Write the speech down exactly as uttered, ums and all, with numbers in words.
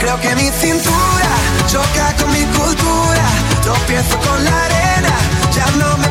Veo que mi cintura choca con mi cultura. Tropiezo con la arena, ya no me